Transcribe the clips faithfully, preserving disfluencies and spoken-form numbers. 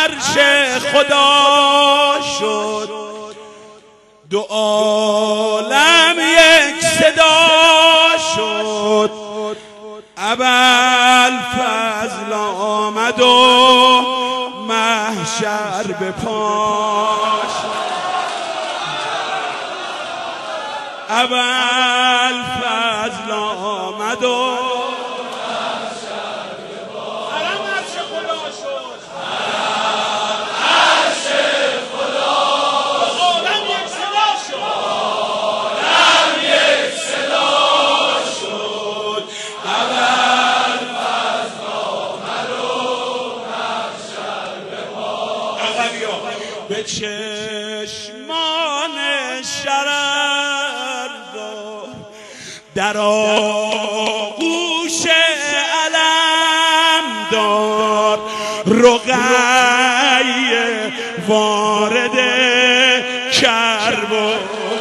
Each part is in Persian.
عرش خدا شد، دو عالم یک صدا شد. ابوالفضل آمد و محشر به پاش، ابوالفضل آمد و به چشمان شرر در آغوش علم دار، رقیه وارد کرب و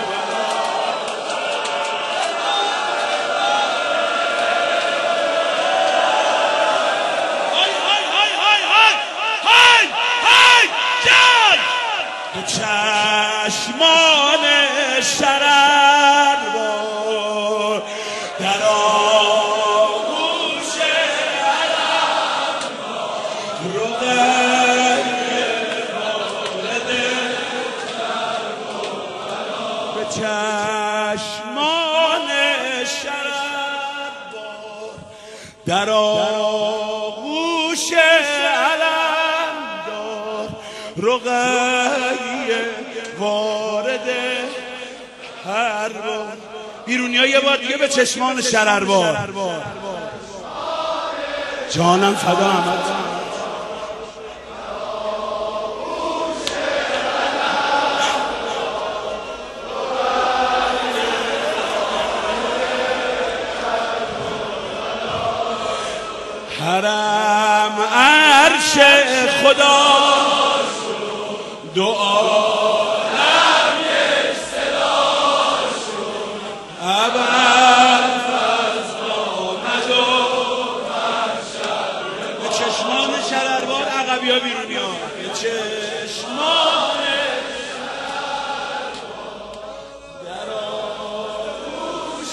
چشمان شرر بار در آغوش علم رقیه وارد کرب به چشمان شرر بار در آغوش علم دار، رقیه وارد هر بار. بیرونی ها یه بار دیگه به چشمان شرربار. جانم فدا احمد. حرم عرش خدا دعا شرربار. عقبی ها بیرونی ها به چشمان در آغوش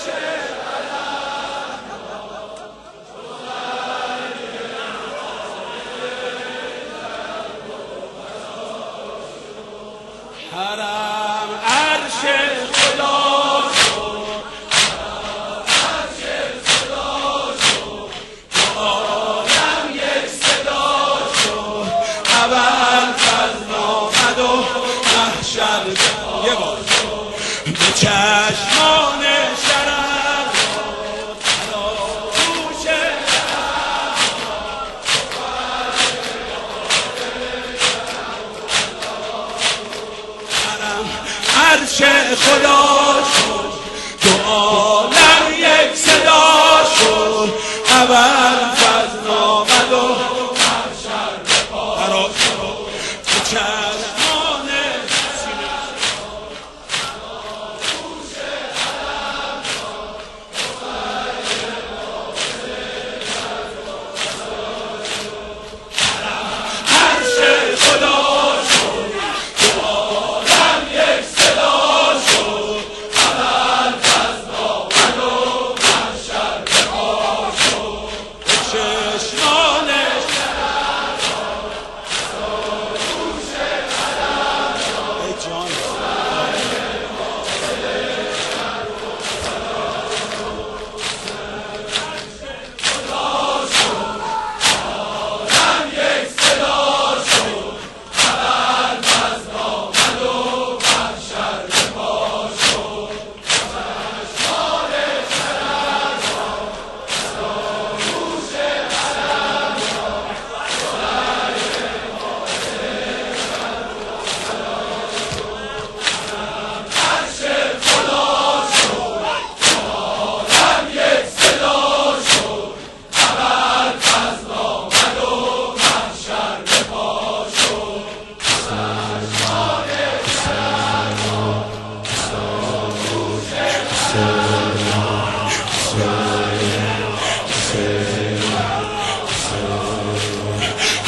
حرم عرش خدا یه بار به چشمان شرر در آغوش حرم عرش خدا شد، دو عالم یک صدا شد. ابوالفضل آمد و محشر به پاش، به چشمان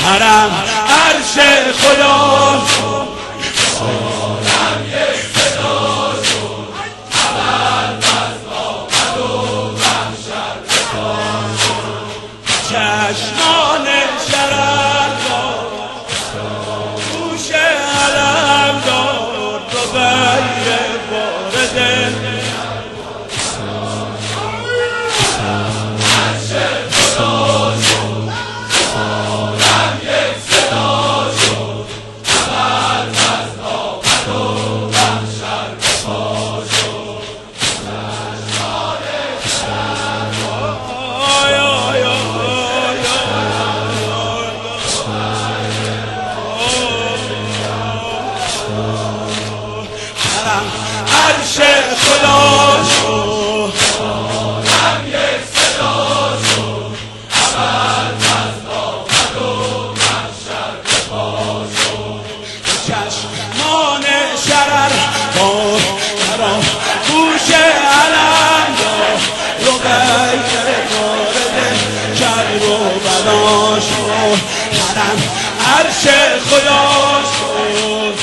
حرم عرش خدا عالم یک صدا شد خبر بس آمد و محشر بسان شد چشمان شرر گوش علم دار رو بیر وارده عرش خدا شد عالم یک صدا شد خبر بس آمد و محشر بسان شد چشمان شرر آی آی آی آی حرم عرش خدا شد عالم یک صدا شد خبر بس آمد و محشر بسان شد چشمان شرر بار برام گوش علم دار رو غیر وارد کرد و بنا شد حرم عرش خدا شد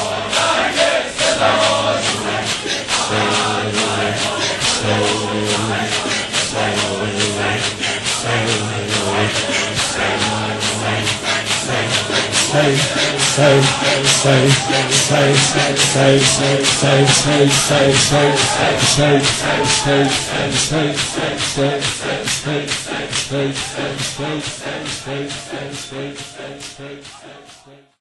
Say, say, say, say, say, say, say, say, say, say, say, say, say, say, say, say, say, say,